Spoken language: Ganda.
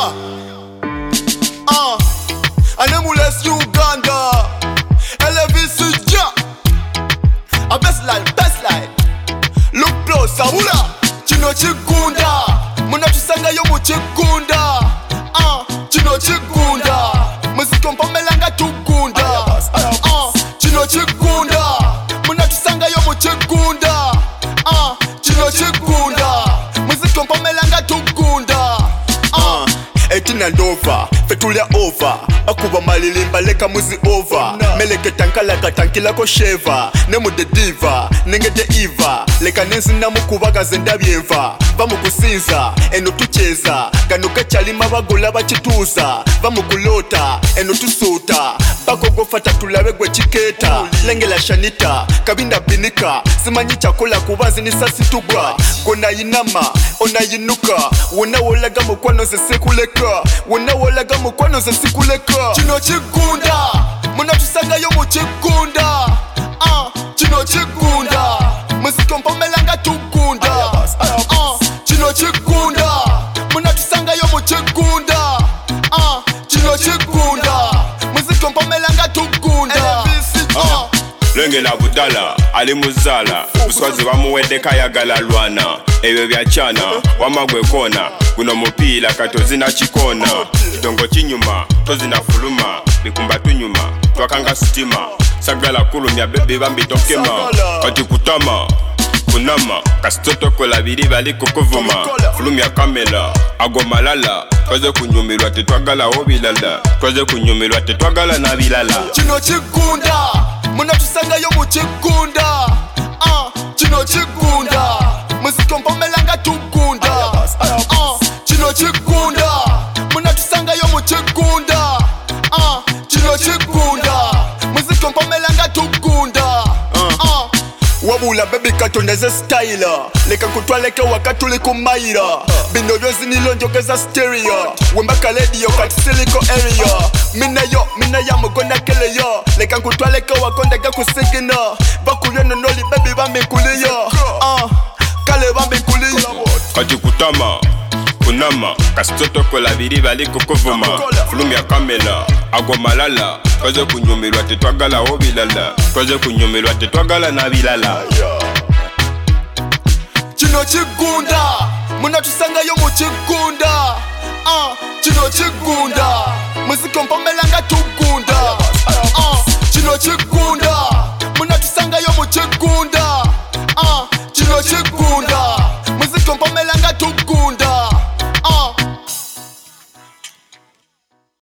Anemules Uganda. Elvis ja. A best line. Look close, abula. Chino chigunda. Muna tusanga yo mu chigunda. Chino chigunda. Muziko mpamelanga tugunda. Chino chigunda. Muna tusanga yo mu chigunda. Chino chigunda. Muziko mpamelanga tugunda. Etina ndova, fetulia over. Akuba malilimba leka muzi over. Meleke tankala katankila ko sheva. Nemu de diva, nenge de iva. Leka nensi namu kubaga zenda bienva. Vamu kusinza, eno tucheza. Ganuka chalima bagula bachituza. Vamu kulota, eno tusuta. Bako gofata tulawe gwe chiketa. Lenge la shanita, kabinda binika. Simanyi chakula kubazi ni sasi tugwa. Kona inama, ona yinuka. Wona wolaga mukwano ze sekuleka. Wona wolaga mukwano ze sikuleka. Chino chigunda, muna tusanga yo mu chigunda. Chino chigunda, muziko mpamelanga tugunda. Chino chigunda, muna tusanga yo mu chigunda. Chino chigunda, muziko mpamelanga tugunda. Lenge la budala, ali muzala. Uswazi wamuwede kayagala lwana. Ewe vyachana, wamagwe kona. Guno mupila katozina chikona. Kidongo chinyuma, tozina fuluma. Bikumba tunyuma, twakanga sitima. Sagala kulumya bebe bambi tokema. Kati kutama, kunama. Kasitoto kola biri bali kukuvuma. Fulumya kamela, agomalala. Kwaze kunyumirwa tetwagala obilala. Kwaze kunyumirwa tetwagala na bilala. Chino chigunda, muna tusanga yo mu chigunda. Chino chigunda, muziko mpamelanga tugunda. Chino chigunda, muna tusanga yo mu chigunda. Chino chigunda, muziko mpamelanga tugunda. Wabula baby katondeze style. Leka kutwaleke wakatuli kumaira. Bino vyozi nilonjokeza stereo. Wembaka radio kati siliko area. Mina ya mugona kele yo. Leka kutwaleke wakondega kusigina. Bakuyono noli baby bambi kuliyo. Kale bambi kuliyo. Kati kutama, kunama. Kasitoto kola biri bali kukuvuma. Fulumya kamela, agomalala. Kwaze kunyumirwa tetwagala obilala. Kwaze kunyumirwa tetwagala na bilala. Chino chigunda, muna tusanga yo mu chigunda. Chino chigunda, muziko mpamelanga tugunda. Chino chigunda, muna tusanga yo mu chigunda. Chino chigunda, muziko mpamelanga